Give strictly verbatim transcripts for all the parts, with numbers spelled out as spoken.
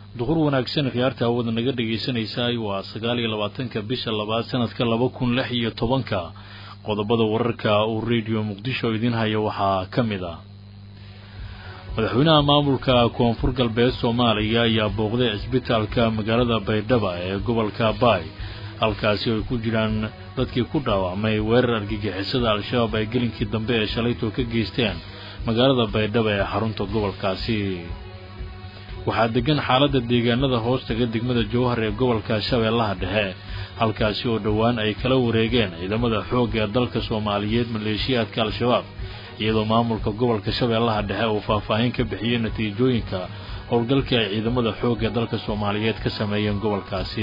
duqur wanaagsan khiyaarta awooda naga dhageysanaysaa waa sagaal iyo labaatanka bisha labaad sanadka laba kun lix iyo tobanka qodobada wararka uu radio Muqdisho idin hayo waxaa kamid ah madaxweynaha maamulka koonfur galbeed Soomaaliya ayaa booqday isbitaalka magaalada Baydhabo ee gobolka Baay halkaasi oo ku jiraan dadkii ku dhaawacmay weerar argagixisada al-shabaab ay gelinkii dambe ee shalayto ka geysteen magaalada Baydhabo ee xarunta gobolkaasi waxaa degan xaaladda deegaanada hoostaga degmada Jowhar ee gobolka Shabeellaha Dhexe halkaasi oo dhawaan ay kala wareegeen ciidamada xoogga ee dalka Soomaaliyeed maleeshiyaadka al-shabaab iyadoo maamulka gobolka Shabeellaha Dhexe uu faahfaahin ka bixiyay natiijooyinka howlgalka ay ciidamada xoogga ee dalka Soomaaliyeed ka sameeyeen gobolkaasi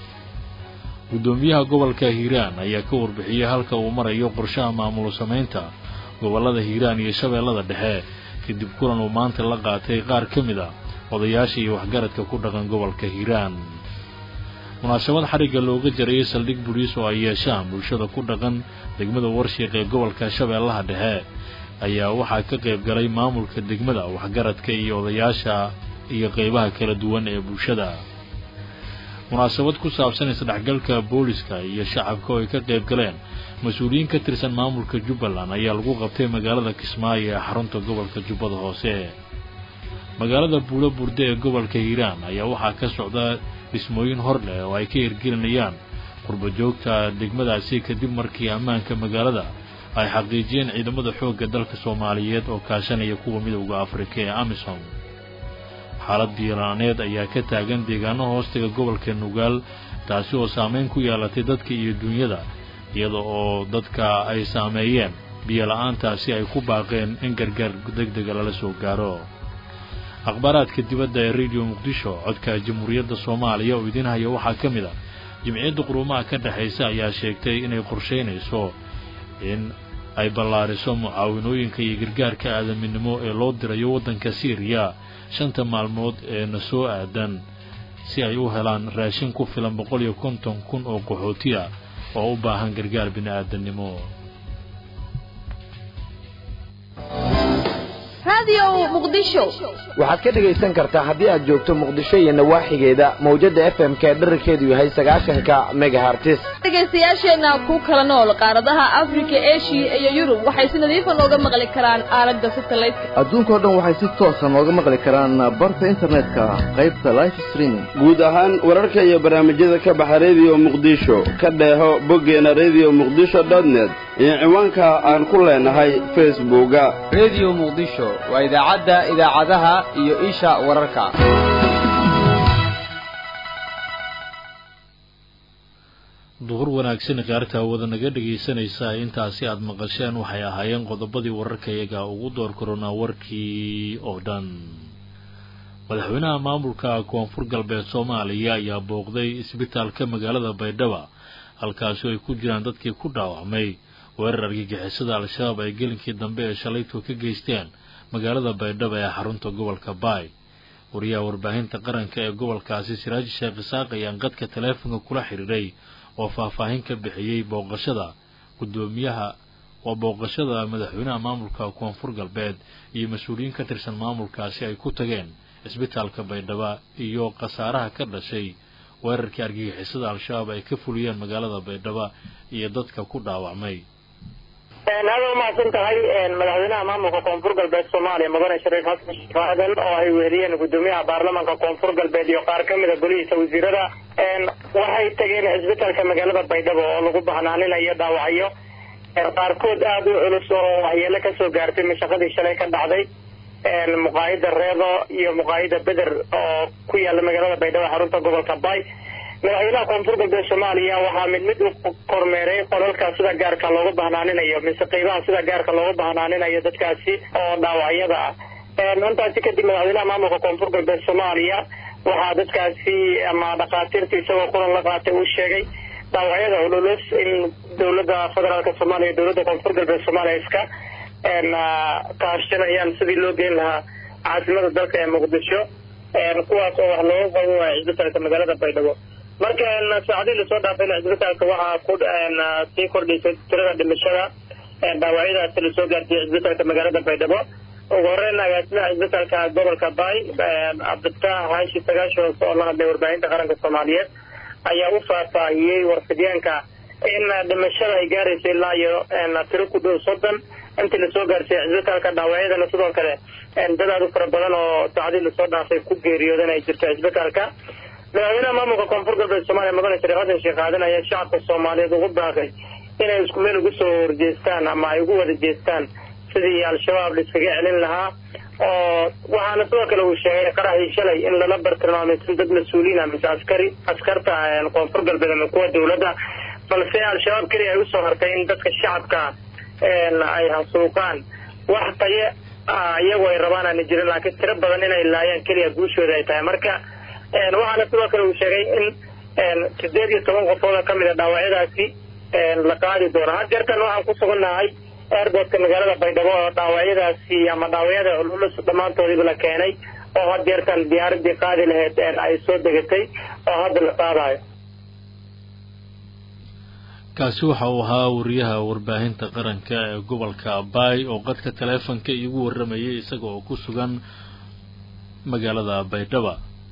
gudoomiyaha gobolka Hiiraan ayaa ka warbixiyay halka uu marayo qorshaha maamul sameynta gobolada Hiiraan iyo Shabeellaha Dhexe kadib kulan uu maanta la qaatay qaar kamid ah odayaasha iyo waxgaradka ku dhaqan gobolka Hiiraan munaasabad xariga looga jaray saldhig booliis oo ay yeeshaan bulshada ku dhaqan degmada Warshiiq ee gobolka Shabeellaha Dhexe ayaa waxaa ka qayb galay maamulka degmada waxgaradka iyo odayaasha iyo qaybaha kala duwan ee bulshada munaasabad ku saabsan isdhexgalka booliska iyo shacabka oo ay ka qayb galeen mas'uuliyiin ka tirsan maamulka Jubbaland ayaa lagu qabtay magaalada Kismaayo ee xarunta gobolka Jubbada Hoose magaalada Buulo Burde ee gobolka Hiiraan ayaa waxaa ka socda dhismooyin hor leh oo ay ka hirgelinayaan qurbo joogta degmadaasi kadib markii ammaanka magaalada ay xaqiijiyeen ciidamada xoogga dalka Soomaaliyeed oo kaashanaya kuwa midowga Afrika ee AMISOM xaalad biiraaneed ayaa ka taagan deegaano hoostiga gobolka Nugaal taasi oo saameyn ku yeelatay dadka iyo dunyada iyada oo dadka ay saameeyeen biyo la'aantaasi ay ku baaqeen in gargaar degdeg ah la soo gaaro akhbaaraadka dibadda ee radio Muqdisho codka Jamhuuriyadda Soomaaliya oo idin hayo waxaa kamid ah jimciyadda quruumaha ka dhaxaysa ayaa sheegtay inay qorsheynayso in ay ballaariso mucaawinooyinka iyo gargaarka aadaminimo ee loo dirayo waddanka Syria shanta maalmood ee na soo aadan si ay u helaan raashin ku filan boqol iyo konton kun oo qaxooti ah oo u baahan gargaar bini'aadanimo radio Muqdisho waxaad ka dhageysan kartaa haddii aad joogto Muqdisho iyo nawaaxigeeda mawjada F M ka dhererkeedu yahay sagaashanka megahertz dhageystayaasheena ku kala nool qaaradaha Afrika, Asia iyo Yurub waxay si nadiif ah uga maqli karaan aalada satellite adduunka oo dhan waxay si toos ah uga maqli karaan barta internetka qaybta live streaming guud ahaan wararka iyo barnaamijyada ka baxa radio Muqdisho ka dheeho boggeena radio muqdisho dot net iyo ciwaanka aan ku leenahay Facebook radio Muqdisho waa idaacadda idaacadaha iyo isha wararka duhur wanaagsan qaarta wada naga dhageysanaysa intaasi aad maqasheen waxay ahaayeen qodobadii wararka iyaga ugu door corona warkii oo dhan madaxweynaha maamulka koonfur galbeed Soomaaliya ayaa booqday isbitaalka magaalada Baydhabo halkaas oo ay ku jiraan dadkii ku dhaawacmay weerar argagixisada al-shabaab ay gelinkii dambe ee shalayto ka geysteen magaalada Baydhabo ee xarunta gobolka Baay wariyaha warbaahinta qaranka ee gobolkaasi Siraaj Sheekh Isaaq ayaa qadka taleefanka kula xiriiray oo faahfaahin ka bixiyay booqashada gudoomiyaha oo booqashada madaxweynaha maamulka koonfur galbeed iyo mas'uuliyiin ka tirsan maamulkaasi ay ku tageen isbitaalka Baydhabo iyo qasaaraha ka dhashay weerarkii argagixisada al-shabaab ay ka fuliyeen magaalada Baydhabo iyo dadka ku dhaawacmay هذا ما كنت هاي مدحوينها ماملكا كونفور galbeed Soomaaliya Mudane Shariif Xasan Faadan oo ay weeriyeen gudoomiyaha baarlamaanka koonfur galbeed iyo qaar kamid ah golihiisa wasiirada een waxay tageen isbitaalka magaalada Baydhabo oo lagu baxnaaninayo dhaawacyo qaarkood aad u culus oo waxyeelo ka soo gaartay mashaqadii shalay ka dhacday een muqaayada Reedo iyo muqaayada Beder oo ku yaala magaalada Baydhabo xarunta gobolka Baay madaxweynaha koonfur galbeed Soomaaliya waxaa mid mid u kormeeray qolalka sida gaarka loogu bahnaaninayo mise qaybaha sida gaarka loogu bahnaaninayo dadkaasi oo dhaawacyada ah een intaasi kadib madaxweynaha maamulka koonfur galbeed Soomaaliya waxaa dadkaasi ama dhaqaatiirtii isagoo kulan la qaatay uu sheegay dhaawacyada culus in dowladda federaalka Soomaaliya iyo dowladda koonfur galbeed Soomaaliya iska een kaashanayaan sidii loo geyn lahaa caasimada dalka ee Muqdisho een kuwaas oo wax looga qaban waayo isbitaalka magaalada Baydhabo marka saacadii la soo dhaafay isbitaalka waxa ku sii kordhisay tirada dhimashada ee dhaawacyada la soo gaartay isbitaalka magaalada Baydhabo ugu horreyn agaasimaha isbitaalka gobolka baay cabdifataah haashi sagaasho oo la hadlay warbaahinta qaranka soomaaliyeed ayaa u faahfaahiyey warfidyaanka in dhimashada ay gaarayso ilaa iyo tiro ku dhow soddon intii lasoo gaarsiiyey isbitaalka dhaawacyadana sidoo kale dad aad u fara badan oo saacadii lasoo dhaafay ku geeriyoodan ay jirto isbitaalka madaxweynaha maamulka koonfur galbeed soomaaliya mudane shariif xasan sheekh aadan ayaa shacabka soomaaliyeed ugu baaqay inay isku meel ugu soo horjeestaan ama ay ugu wada jeestaan sidii al-shabaab la iskaga celin lahaa oo waxaana sidoo kale uu sheegay qaraxii shalay in lala bartilmaameysan dad mas-uuliin ah mise askari askarta koonfur galbeed ama kuwa dawladda balse al-shabaab keliya ay usoo hartay in dadka shacabka ay hasuuqaan wax taye iyagoo ay rabaan aana jirin laakiin tiro badan inay laayaan keliya guushooda ay tahay marka waxaana sidoo kale uu sheegay in sideed iyo toban qofooda ka mid a dhaawacyadaasi la qaadi doono hadjeertan waxaan ku sugannahay airportka magaalada baydhabo oo dhaawacyadaasi ama dhaawacyada cululus dhammaantoodiiba la keenay oo hadjeertan diyaaradii qaadi lahayd ay soo degatay oo hadda la qaadayo kaasi waxa uu ahaa wariyaha warbaahinta qaranka ee gobolka baay oo qadka taleefanka iigu warramayay isaga oo ku sugan magaalada baydhaba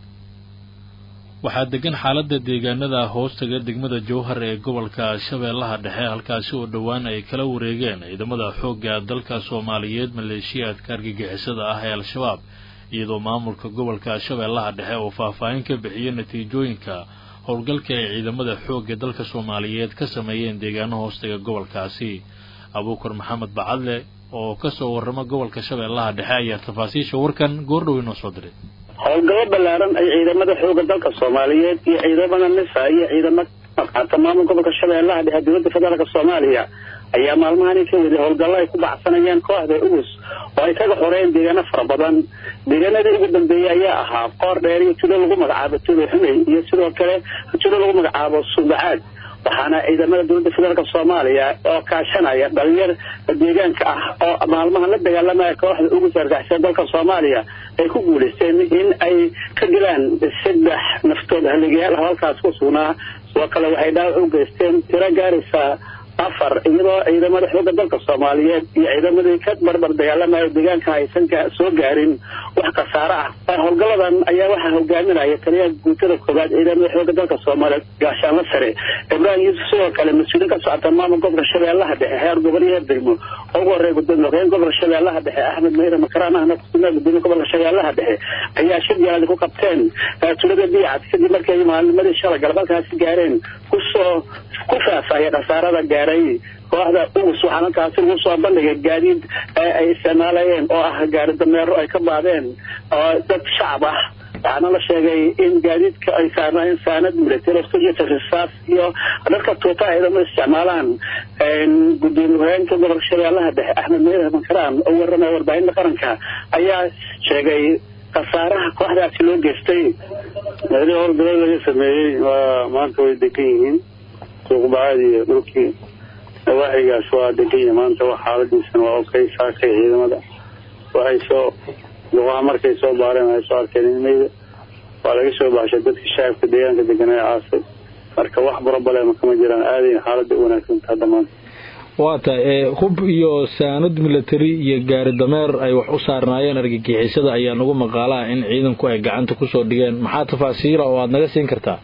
waxaa degan xaaladda deegaanada hoostaga degmada jowhar ee gobolka shabeellaha dhexe halkaasi oo dhowaan ay kala wareegeen ciidamada xoogga dalka soomaaliyeed maleeshiyaadka argagixisada ah ee al-shabaab iyadoo maamulka gobolka shabeellaha dhexe oo faahfaahin ka bixiyay natiijooyinka howlgalka ay ciidamada xoogga dalka soomaaliyeed ka sameeyeen deegaano hoostaga gobolkaasi abuukar maxamed bacadle oo kasoo warrama gobolka shabeellaha dhexe ayaa tafaasiisha warkan goordhow inoo soo diray howlgabo ballaaran ay ciidamada xoogga dalka soomaaliyeed iyo ciidamada nisa iyo ciidamada qaata maamul gobolka shabeellaha dhexe dowladda federaalka soomaaliya ayaa maalmahani ka waday howlgallo ay ku baxsanayeen kooxda ugus oo ay kaga xoreen deegaano fara badan deegaanadii ugu dambeeyey ayaa ahaa qoor dheer iyo tulo lagu magacaabo tulo xumey iyo sidoo kale tulo lagu magacaabo suubacaad waxaana ciidamada dowladda federaalka soomaaliya oo kaashanaya dhalinyar deegaanka ah oo maalmahan la dagaalamaya kooxda ugus argagixisada dalka soomaaliya ay ku guulaysteen in ay ka dilaan saddex naftood haligayaal ah halkaas ku sugnaa sidoo kale waxay dhaawac u geysteen tiro gaaraysa afar iyadoo ciidamada xoogga dalka soomaaliyeed iyo ciidamadii ka barbar dagaalamayo deegaanka aysan soo gaarin wax khasaare ah howlgaladan ayaa waxaa hogaaminaya taliyaha guutada koobaad ciidamada xoogga dalka soomaaliyeed gaashaanla sare ibraahim yuusuf sidoo kale mas-uuliin ka socota maamul gobolka shabeellaha dhexe heer gobol iyo heer degmo oo ugu horreeya gudoomiye hogeen gobolka shabeellaha dhexe axmed mayre makaraan ahna kusugnaa gudoomiye gobolka shabeellaha dhexe ayaa shir jaaladi ku qabteen tulada biicad kadib markay maalnimadii shalay galbalkaasi gaareen kusoo ku faafaya khasaarada gaaray kooxda ugus waxaa halkaasi lagu soo bandhigay gaadiid ay isticmaalayeen oo ah gaari dameero ay ka baadeen oo dad shacab ah waxaana la sheegay in gaadiidka ay saarnaayeen saanad military risaas iyo dadka tuutaha ciidamada isticmaalaan gudoomiye hogeenka gobolka shabeellaha dhexe axmed mayre makaraan oo warramaya warbaahinta qaranka ayaa sheegay khasaaraha kooxdaasi loo geystay meelihii howlgalada laga sameeyey waa maanta way degan yihiin suuqbacaad iyo dhulkii nawaaxigaas waa degan yihiin maanta wax xaaladiisana waa okay saakay ciidamada waxay soo luqaha markay soo baareen ay soo arkeen ilmeyda waa laga soo baxshay dadka shacabka deegaanka degan ee caasay marka wax barabalema kama jiraan aadayn xaalada u wanaagsantaha dhammaan waa tahay hub iyo saanad military iyo gaari dameer ay wax u saarnaayeen argagixisada ayaa nagu maqaalaha in ciidanku ay gacanta kusoo dhigeen maxaa tafaasiira oo aad naga siin kartaa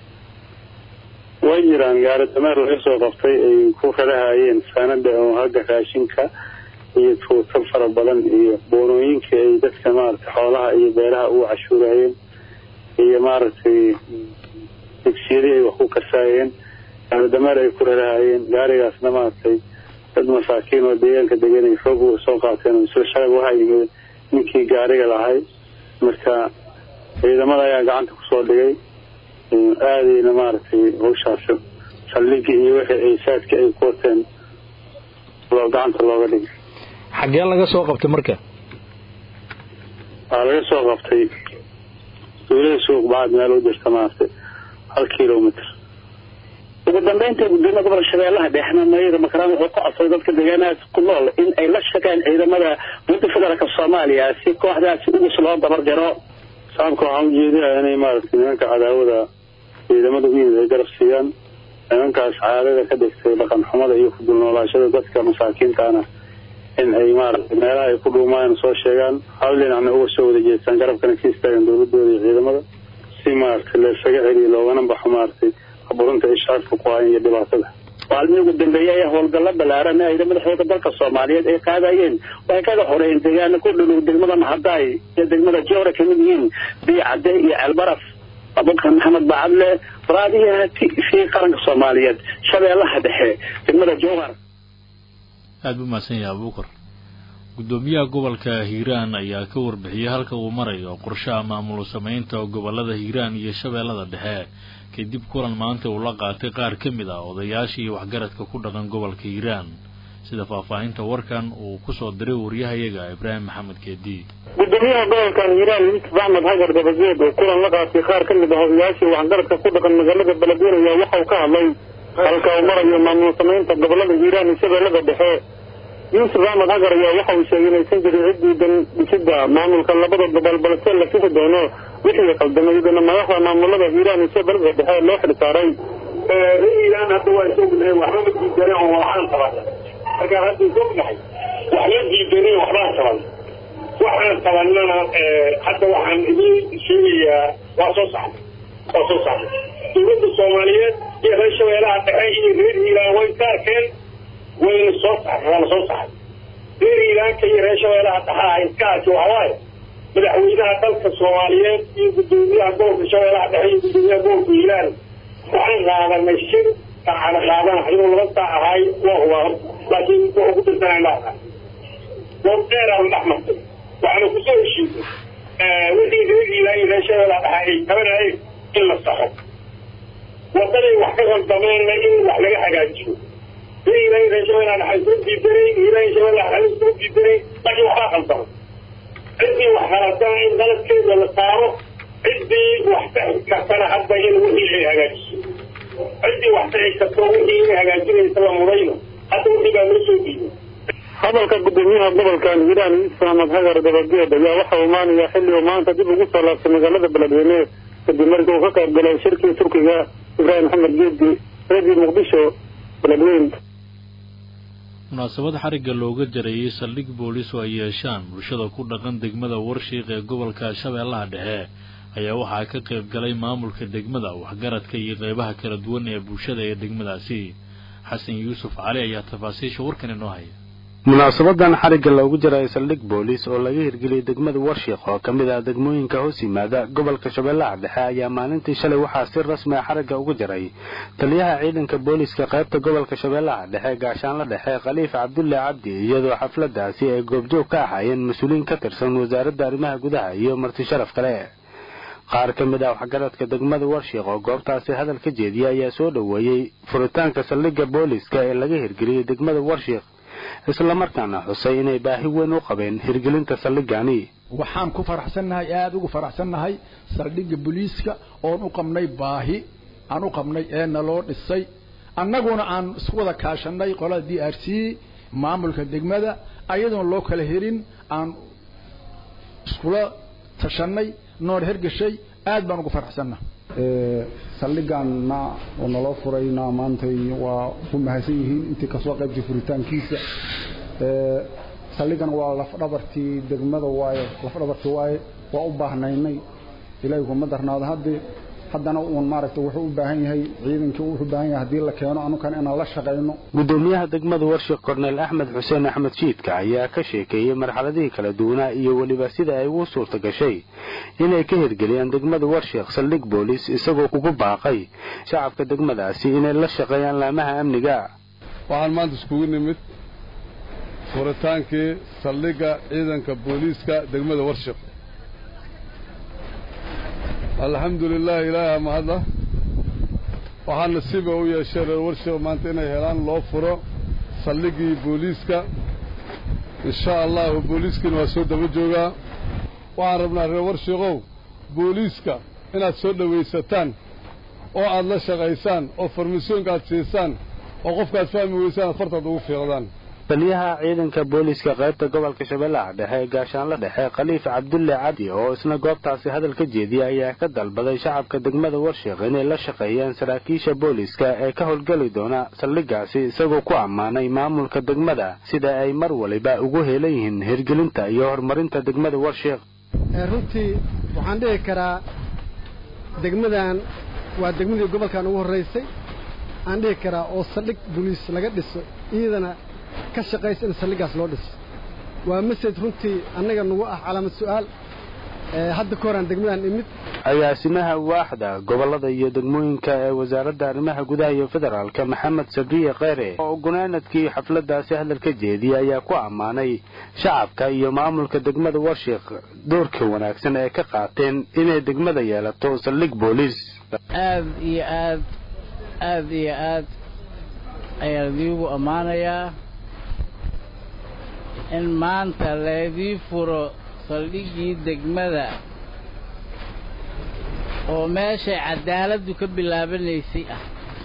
way jiraan gaari dameer laga soo qabtay ay ku rarahayeen saanada oo hagga raashinka iyo tuuto fara badan iyo boonooyinka ay dadka maaragtay xoolaha iyo beeraha ugu cashuurayeen iyo maaragtay dugsiyadii ay wax ku karsaayeen gaari dameer ay ku rarahayeen gaarigaasna maaragtay dad masaakiin oo deegaanka degan ay xoog uga soo qaateen oo isla shalay waxaa yimid ninkii gaariga lahay marka ciidamada ayaa gacanta kusoo dhigay aadayna maaragtay hawshaas saldhigii iyo wixii ay saadka ay ku wateen loo gacanta looga dhigay xaggee laga soo qabtay marka waxaa laga soo qabtay duulada suuq bacad meel u jirta maaragtay hal kilomitr ugu dambeynta gudoomiye gobolka shabeellaha dhexe mayre makaraan wuxuu ka codsaday dadka deegaanahaas ku nool in ay la shaqeeyaan ciidamada dowladda federaalka soomaaliya si kooxdaasi ugus loo dabar jaro shacabka waxaan ujeedinayaa inay maaragtay nimanka cadaawada ciidamada u yimid ay garab siiyaan nimankaas caadada ka dhigtay dhaqan xumada iyo ku dulnoolaashada dadka masaakiintaana in ay maaragtay meelaha ay ku dhuumaan soo sheegaan hal dhinacna uga soo wada jeestaan garabkana ka istaagan dowladooda iyo ciidamada si maaragtay la isaga celiyo loogana baxo maaragtay aburinta ishaadka ku hayan iyo dhibaatada maalmihii ugu dambeeyey ayaa howlgalla ballaaran ee ciidamada xoogga dalka soomaaliyeed ay qaadayeen waxay kaga xoreeyeen deegaana ku dhow degmada Mahadaay iyo degmada Joora ka mid yihiin Biicade iyo Albaraf abubakar maxamed bacadle raadiyaha fi qaranka Soomaaliyeed shabeellaha dhexe degmada Joora aad buu maasan yahay abubakar gudoomiyaha gobolka Hiiraan ayaa ka warbixiyay halka uu marayo qorshaha maamul sameynta gobolada Hiiraan iyo shabeellada dhexe kadib kulan maanta uu la qaatay qaar ka mid ah odayaashii waxgaradka ku dhaqan gobolka Hiiraan sida faahfaahinta warkan uu ku soo diray wariyahayaga Ibraahim Maxamed Keedi gudoomiyaha gobolka Hiiraan Yusuf Ahmed Hagar Dabageed oo kulan la qaatay qaar ka mid ah odayaashii waxgaradka ku dhaqan magaalada Beledweyne waxa uu ka hadlay halka uu marayo maamul sameynta gobolada Hiiraan iyo shabeellada dhexe Yusuf Ahmed Hagar ayaa waxa uu sheegay in aysan jirin ciidan dhisida maamulka labada gobol balse la fisi doono wixii qaldamayna madaxda maamulada Hiiraan iyo shabeellada dhexe loo xilsaaray ee Hiiraan hadda waa soo gudbay waxba ma diidanay oo waxaan qabaa marka hadda soo gudbay wax la diidanay waxba qabaa waxaan qabanana hadda waxaan idin sheegayaa waa soo sax waa soo sax dowladda Soomaaliyeed iyo reer shabeellaha dhexe iyo reer Hiiraan way taarkeen way soo sax waa soo sax reer Hiiraan iyo reer shabeellaha dhexe ay ka joogaan madaxweynaha dalka Soomaaliyeed iyo gudoomiyaha gobolka shabeellaha dhexe iyo gudoomiyaha gobolka Hiiraan waxaan qaadanay shir aan qaadanay inuu laba saac ahay waa waa laakiin wuxuu ku tirsanaa وقال الأحمد وعلى كل شيء وذي ذي لا إله شيء ولا حاجة كمان إيه إلا الصحة وقال وحكي الضمان لا إله ولا حاجة شو ذي لا إله شيء ولا حاجة في دري لا شيء ولا حاجة في دري لكن وحاجة الضمان عندي وحرتين غلط كذا ولا صاروا عندي وحتى كسر حتى ينوي حاجة عندي وحتى كسر حاجة يسلم مرينا حتى وحتى قالوا hadalka gudoomiyaha gobolka Hiiraan Yusuf Ahmed Hagar Dabageed ayaa waxa uu maanaya xilli uu maanta dib ugu soo laabtay magaalada Beledweyne kadib markii uu ka qayb galay shirkii Turkiga Ibraahim Maxamed Geedi Radio Muqdisho Beledweyne munaasabad xariga looga jareeyay saldhig booliis oo ay yeeshaan bulshada ku dhaqan degmada Warshiiq ee gobolka Shabeellaha Dhexe ayaa waxa ka qayb galay maamulka degmada waxgaradka iyo qaybaha kala duwan ee bulshada ee degmadaasi Xasan Yuusuf Cali ayaa tafaasiisha warkan inoo haya munaasabadan xariga loogu jaray saldhig booliis oo laga hirgeliyay degmada Warshiiq oo kamid ah degmooyinka hoos yimaada gobolka Shabeellaha Dhexe ayaa maalintii shalay waxaa si rasmi ah xariga ugu jaray taliyaha ciidanka booliiska qaybta gobolka Shabeellaha Dhexe gaashaanle dhexe Khaliif Cabdulle Cabdi iyadoo xafladaasi ay goobjoog ka ahaayeen mas'uuliin ka tirsan wasaaradda arrimaha gudaha iyo marti sharaf kale qaar ka mid ah waxgaradka degmada Warshiiq oo goobtaasi hadal ka jeediyay ayaa soo dhaweeyay furitaanka saldhigga booliiska ee laga hirgeliyay degmada Warshiiq isla markaana xusay inay baahi weyn u qabeen hirgelinta saldhigani waxaan ku faraxsanahay aad ugu faraxsanahay saldhigga booliiska oo u qabnay baahi aan u qabnay ee naloo dhisay annaguna aan isku wada kaashanay qolada D R C maamulka degmada ayadoon loo kala herin aan iskula tashanay noor hergashay aad baan ugu faraxsanahay ee saldhigana oo naloo furayna maanta waa ku mahadsan yihiin intii ka soo qaybtay furitaankiisa ee saldhigan waa laf dhabartii degmada waaye laf dhabartii waaye waa u baahnaynay ilaahay kuma darnaado hadda haddana uu maaragtay wuxuu u baahan yahay ciidanka wuxuu u baahan yahay hadii la keeno anukan inaan la shaqeyno gudoomiyaha degmada Warshiiq Cornel Ahmed Xuseen Ahmed Shiidka ayaa ka sheekeeyay marxaladii kala duwanaa iyo waliba sida ay ugu suurta gashay inay ka hirgeliyaan degmada Warshiiq saldhig booliis isagoo ugu baaqay shacabka degmadaasi inay la shaqeeyaan laamaha amniga waxaan maanta iskugu nimid furitaankii saldhigga ciidanka booliiska degmada Warshiiq الحمد لله إله ما هذا وحنا نسيبه ويا شر ورشة ما أنتنا هلان لوفرة صلقي بوليسكا إن شاء الله بوليسكا وسود بجوجا وعربنا الورشة جو بوليسكا هنا سود ويستان أو الله شغيسان أو فرمسيون قاد سيسان أو قف قاد فهم ويسان فرطة ضوء في غضان taliyaha ciidanka booliska qaybta gobolka shabeellaha dhexe gaashaanle dhexe khaliif cabdulle cabdi oo isna goobtaasi hadal ka jeediyay ayaa ka dalbaday shacabka degmada warshiiq inay la shaqeeyaan saraakiisha booliska ee ka howlgeli doona saldhigaasi isagoo ku ammaanay maamulka degmada sida ay mar waliba ugu heelan yihiin hirgelinta iyo horumarinta degmada warshiiq runtii waxaan dhihi karaa degmadan waa degmadii gobolkan ugu horreysay aan dhihi karaa oo saldhig booliis laga dhiso iyadana ka shaqaysa in saldhigaas loo dhiso waa message runtii annaga nagu ah calaamad su'aal hadda ka horaan degmadan imid agaasimaha waaxda gobolada iyo degmooyinka ee wasaaradda arrimaha gudaha iyo federaalka maxamed sabriye kheyre oo gunaanadkii xafladaasi hadal ka jeediyey ayaa ku ammaanay shacabka iyo maamulka degmada warshiiq doorka wanaagsan ee ka qaateen inay degmada yeelato saldhig booliis aad iyo aad aad iyo aad ayaa idiigu ammaanayaa in maanta laydii furo saldhiggii degmada oo meeshay cadaaladdu ka bilaabanaysay ah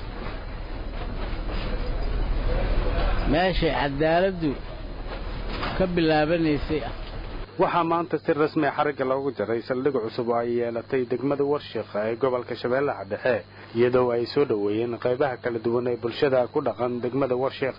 meeshay cadaaladdu ka bilaabanaysay ah waxaa maanta si rasmi xarigga loogu jaray saldhig cusub oo ay yeelatay degmada warshiiq ee gobolka shabeellaha dhexe iyadoo ay soo dhoweeyeen qaybaha kala duwan ee bulshada ku dhaqan degmada warshiiq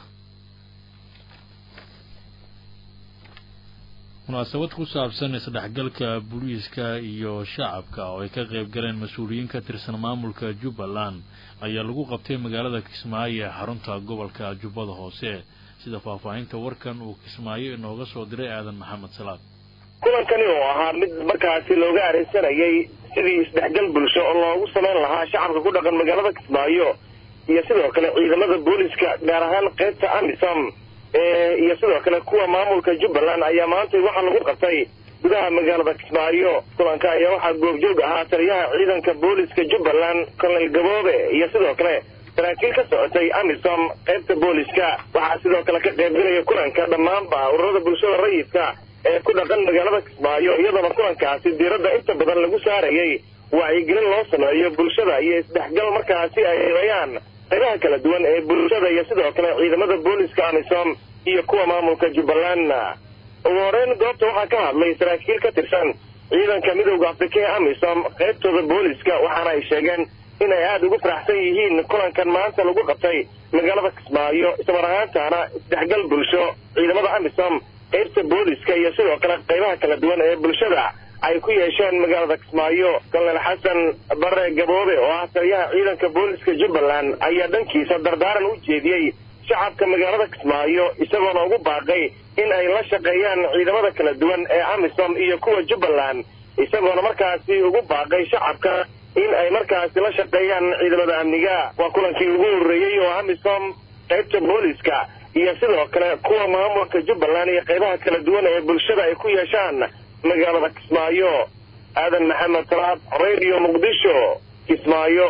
munaasabad ku saabsan isdhexgalka booliiska iyo shacabka oo ay ka qayb galeen mas-uuliyiin ka tirsan maamulka Jubbaland ayaa lagu qabtay magaalada Kismaayo ee xarunta gobolka Jubbada Hoose sida faahfaahinta warkan uu Kismaayo inooga soo diray aadan maxamed salaad kulankani oo ahaa mid markaasi looga arinsanayay sidii isdhexgal bulsho oo loogu sameyn lahaa shacabka ku dhaqan magaalada Kismaayo iyo sidoo kale ciidamada booliiska gaar ahaan qaybta AMISOM iyo sidoo kale kuwa maamulka Jubbaland ayaa maanta waxa lagu qabtay gudaha magaalada Kismaayo kulanka ayaa waxa goobjoog ahaa taliyaha ciidanka booliiska Jubbaland Colonel Gaboobe iyo sidoo kale saraakiil ka socotay AMISOM qaybta booliiska waxa sidoo kale ka qayb galaya kulanka dhammaanba ururada bulshada rayidka ee ku dhaqan magaalada Kismaayo iyadoo kulankaasi diiradda inta badan lagu saarayay wacyigelin loo sameeyo bulshada iyo isdhexgal markaasi ay helayaan qaybaha kala duwan ee bulshada iyo sidoo kale ciidamada booliiska AMISOM iyo kuwa maamulka Jubbaland ugu horeyn goobta waxaa ka hadlay saraakiil ka tirsan ciidanka midowga Afrika ee AMISOM qaybtooda booliiska waxaana ay sheegeen in ay aad ugu faraxsan yihiin kulankan maanta lagu qabtay magaalada Kismaayo isla markaana isdhexgal bulsho ciidamada AMISOM qaybta booliiska iyo sidoo kale qaybaha kala duwan ee bulshada ay ku yeesheen magaalada Kismaayo Colonel Xasan Barre Gaboobe oo ah taliyaha ciidanka booliiska Jubbaland ayaa dhankiisa dardaaran u jeediyay shacabka magaalada Kismaayo isagoo ugu baaqay in ay la shaqeeyaan ciidamada kala duwan ee AMISOM iyo kuwa Jubbaland isagoo markaasi ugu baaqay shacabka in ay markaasi la shaqeeyaan ciidamada amniga waa kulankii ugu horeeyay oo AMISOM qaybta booliiska iyo sidoo kale kuwa maamulka Jubbaland iyo qaybaha kala duwan ee bulshada ay ku yeeshaan magaalada Kismaayo aadan maxamed salaad radio muqdisho Kismaayo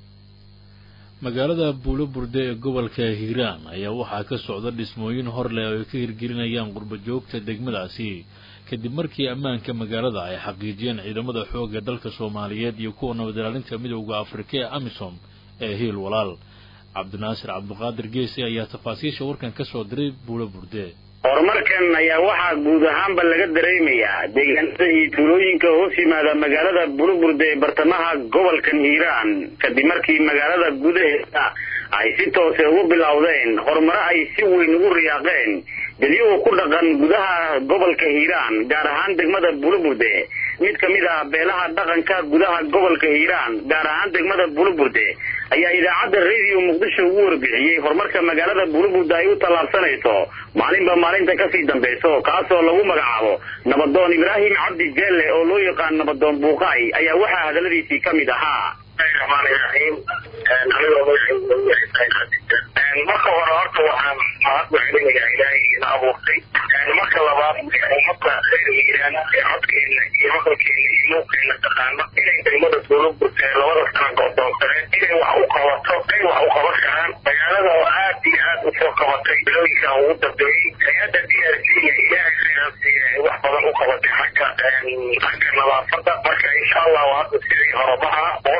magaalada Buulaburde ee gobolka Hiiraan ayaa waxaa ka socda dhismooyin hor leh oo ay ka hirgelinayaan qurba joogta degmadaasi kadib markii ammaanka magaalada ay xaqiijiyeen ciidamada xoogga dalka Soomaaliyeed iyo kuwa nabad ilaalinta midowga Afrika ee AMISOM ee Hiil Walaal Cabdinaasir Cabduqaadir Geesi ayaa tafaasiisha warkan ka soo diray Buulaburde horumarkan ayaa waxaa guud ahaanba laga dareemayaa deegaanada iyo tuulooyinka hoos yimaada magaalada Buulaburde ee bartamaha gobolkan Hiiraan kadib markii magaalada gudaheeda ay si toos ah ugu bilowdeen horumar ay si weyn ugu riyaaqeen dadweynuhu ku dhaqan gudaha gobolka Hiiraan gaar ahaan degmada Buulaburde mid ka mid ah beelaha dhaqanka gudaha gobolka Hiiraan gaar ahaan degmada Buulaburde ayaa idaacadda radio muqdisho ugu warbixiyay horumarka magaalada Buulaburde ay u tallaabsanayso maalinba maalinta ka sii dambayso kaasoo lagu magacaabo nabadoon Ibraahim Cabdi Jelle oo loo yaqaan nabadoon Buuqay ayaa waxa hadaladiisii ka mid ahaa marka hore horta waxaan mahad u celinayaa ilaahay ina abuurtay marka labaad ummadda reer Hiiraan ee codkeena iyo maqalkeena iyo muuqeena taqaano inay degmada Buulaburde labada sano go'doonsadeen inay wax u qabato ay wax u qaban karaan magaalada oo aad iyo aad u soo qabatay bilooyinka ugu dambeeyey hay-adda D R C iyo ilaahay khayraadsiiya ay wax badan u qabatay xagga xagga nadaafadda marka insha allahu hadda sidii horumaha boqol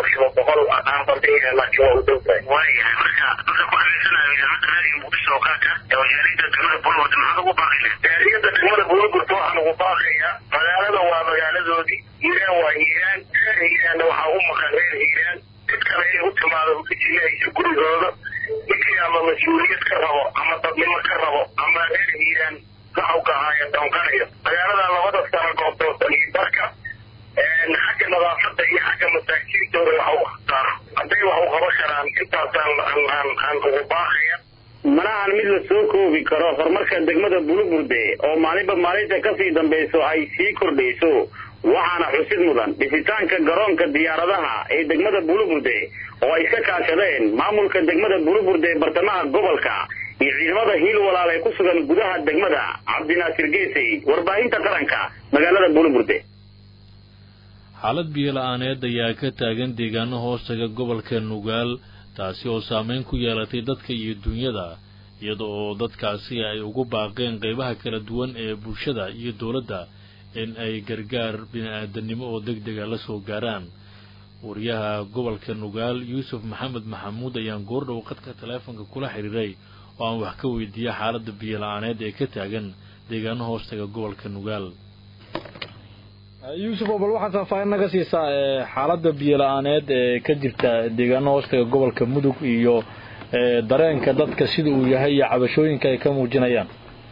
boqolkiiba boqol aan bandhigayna laakiin waa u dhowdahay waayahay marka marka ku adeegsanayo idaacadda raadiyo muqdisho oo kaaka ee jaaliyadda degmada buulburte maxaad ugu baaqi lahayd jaaliyadda degmada buulburte waxaan ugu baaqayaa magaalada waa magaaladoodii hiiraan waa hiiraan reer hiiraanna waxaa u maqan reer hiiraan cid kale inay u timaado ukajilaysa gurigooda ninkii ama mas-uuliyad ka rabo ama dadnimo ka rabo ama reer hiiraan waxau ka ahaaya doonqanayo magaalada labada sano goobtoosan iyo darka xagga nadaafada iyo xagga masaakiintooda waxa u khataaro hadday wax u qaban karaan intaasaan aan aan ugu baaqaya manahan mid la soo koobi karo horumarka degmada buluburde oo maalinba maalinta kasii dambayso ay sii kordhayso waxaana xusid mudan dhisitaanka garoonka diyaaradaha ee degmada buluburde oo ay ka kaashadeen maamulka degmada buluburde ee bartamaha gobolka iyo ciidamada hiil walaal ee ku sugan gudaha degmada cabdinaasir geesay warbaahinta qaranka magaalada buluburde xaalad biyo la-aaneed ayaa ka taagan deegaano hoostaga gobolka nugaal taasi oo saameyn ku yeelatay dadka iyo dunyada iyada oo dadkaasi ay ugu baaqeen qeybaha kala duwan ee bulshada iyo dowladda in ay gargaar bini-aadanimo oo deg dega la soo gaaraan wariyaha gobolka nugaal yuusuf maxamed maxamuud ayaan goordhow qadka taleefonka kula xiriiray oo aan wax ka weydiiyey xaaladda biyo la-aaneed ee ka taagan deegaano hoostaga gobolka nugaal yuusuf oo bal waxaad faahfaahin naga siisaa xaaladda biyo la-aaneed ee ka jirta deegaano hoostaga gobolka mudug iyo dareenka dadka sida uu yahay iyo cabashooyinka ay ka muujinayaan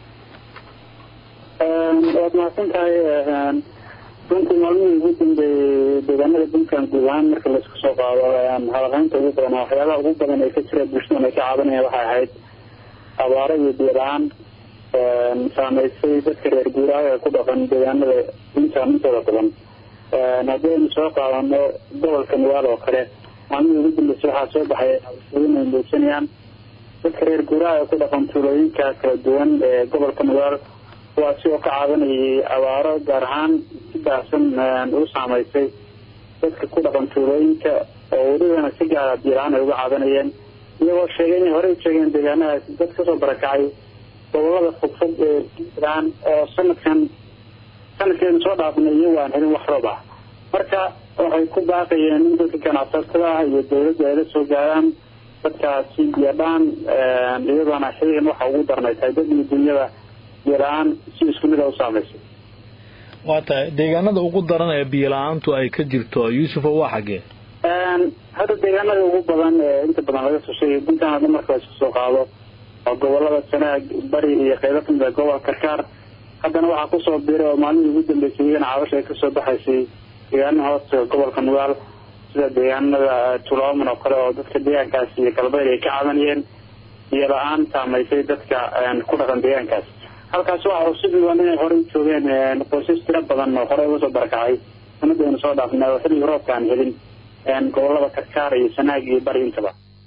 waad mahadsan tahay runtii maalmihii ugu dambeeyey deegaanada puntland guud ahaan marka laisku soo qaado hadalhaynta ugu badan waxyaabaha ugu badan ee ka jira bulshadan ay ka cabanayaan waxay ahayd abaaro iyo biyo la-aan saameysay dadka reer guuraaha ee ku dhaqan deegaanada puntland intooda badan haddii aynu soo qaadano gobolka nugaal oo kale maalmihii ugu dambeysay waxaa soo baxay in ay muujinayaan dadka reer guuraaha ee ku dhaqan tuulooyinka kala duwan ee gobolka nugaal kuwaasi oo ka caabanayay abaaro gaar ahaan si baahsan u saameysay dadka ku dhaqan tuulooyinka oo welibana si gaara biyo la-aan ay uga caabanayeen iyagoo sheegay inay horey u sheegeen deegaanadaasi dad kasoo barakacay gobolada fogfog ee puntland oo sanadkan sanadkeenu soo dhaafnay iyago aan helin wax roob ah marka waxay ku baaqayeen in dadka ganacsatada ah iyo dawladda ay la soo gaaraan dadkaasi biyodhaan iyadoona xiligan waxa ugu darnay tahay dad iyo dunyada biyo la-aan si isku mid a u saameysay waa tahay deegaanada ugu daran ee biyo la-aantu ay ka jirto yuusuf oo waa xaggee hadda deegaanada ugu badan ee inta badan laga soo sheegay puntland hadda marka la isku soo qaado oo gobolada sanaag bari iyo qeybo kamid a gobolka karkaar haddana waxaa kusoo biiray oo maalmihii ugu dambeysay iyagana cabasha ay kasoo baxaysay deegaanaha hoosta gobolka nugaal sida deegaanada tulooman oo kale oo dadka deegaankaasi iyo galbeed ay ka cabanayeen biyo la-aan saameysay dadka ku dhaqan deegaankaas halkaas waxaa cusub mudan inay horey u joogeen qoysas tiro badan oo horey uga soo barakacay sanadaynu soo dhaafnay oo xilliga roobka aan helin gobolada karkaar iyo sanaag iyo bari intaba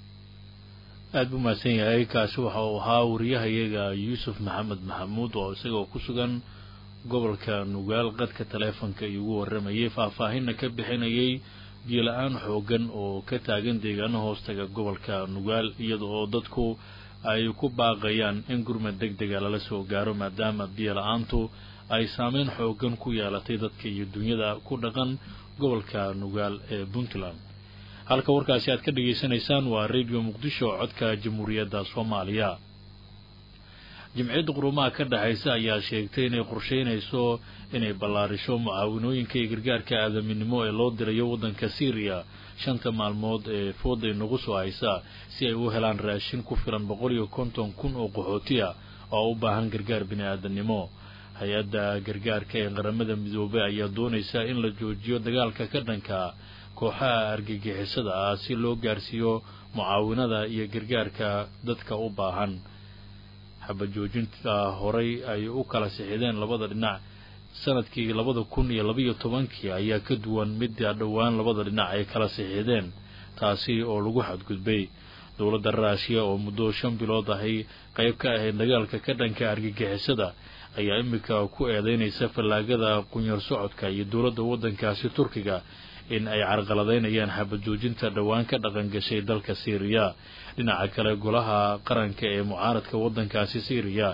aada buu mahadsan yahay kaasi waxa uu ahaa wariyahayaga yuusuf maxamed maxamuud oo isagoo ku sugan gobolka nugaal qadka taleefonka iugu waramayay faahfaahinna ka bixinayay biyo la-aan xoogan oo ka taagan deegaano hoostaga gobolka nugaal iyada oo dadku ay ku baaqayaan in gurmad deg dega lala soo gaaro maadaama biyo la-aantu ay saameyn xoogan ku yeelatay dadka iyo dunyada ku dhaqan gobolka nugaal ee puntland halka warkaasi aad ka dhageysanaysaan waa radio muqdisho codka jamhuuriyadda soomaaliya jimciyadda qurumaha ka dhexaysa ayaa sheegtay inay qorsheynayso inay ballaarisho mucaawinooyinka iyo gargaarka aadaminimo ee loo dirayo waddanka syriya shanta maalmood ee fooday nagu soo haysa si ay u helaan raashin ku filan boqol iyo konton kun oo qaxootiya oo u baahan gargaar bini-aadanimo hay-adda gargaarka ee qaramada midoobay ayaa doonaysa in la joojiyo dagaalka ka dhanka kooxaha argagixisada ah si loo gaarsiiyo mucaawinada iyo gargaarka dadka u baahan xabajoojinta horay ay u kala sixideen labada dhinac sanadkii labada kun iyo labaiyo tobankii ayaa ka duwan midda dhowaan labada dhinac ay kala sixideen taasi oo lagu xadgudbay dowladda raashiya oo muddo shan bilood ahay qayb ka ahayd dagaalka ka dhanka argagixisada ayaa imika ku eedeynaysa fallaagada qunyar socodka iyo dowladda waddankaasi turkiga in ay carqaladaynayaan xabajoojinta dhowaan ka dhaqan gashay dalka syriya dhinaca kale golaha qaranka ee mucaaradka waddankaasi syriya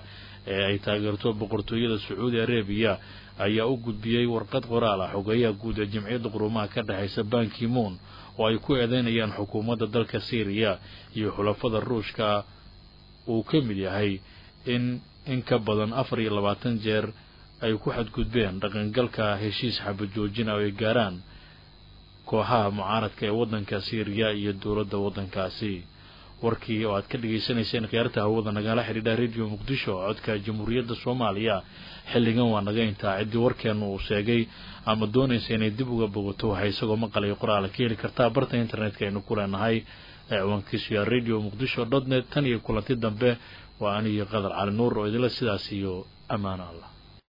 ee ay taageerto boqortooyada Sacuudi Arabia ayaa u gudbiyay warqad qoraal ah xogayaha guud ee Jamciyadda Quruumaha ka dhaxaysa Ban Ki-moon oo ay ku eedeynayaan xukuumadda dalka Syria iyo xulafada Ruushka uu ka mid yahay in in ka badan afar iyo labaatan jeer ay ku xadgudbeen dhaqangalka heshiis xabad joojin oo ay gaaraan kooxaha mucaaradka ee waddanka Syria iyo dowladda waddankaasi. warkii oo aad ka dhageysanayseen khiyaarta hawada nagala xiriidha Radio Muqdisho codka Jamhuuriyadda Soomaaliya xilligan waa naga intaa cidii warkeenu uu sheegay ama doonaysa inay dib uga bogato waxa isagoo maqalay qoraal ka heli kartaa barta internetka aynu ku leenahay ciwaankiisu waa radio muqdisho dot net tan iyo kulanti dambe waa aniga Qadar Cali Nuur oo idila sidaas iyo amaana Allah.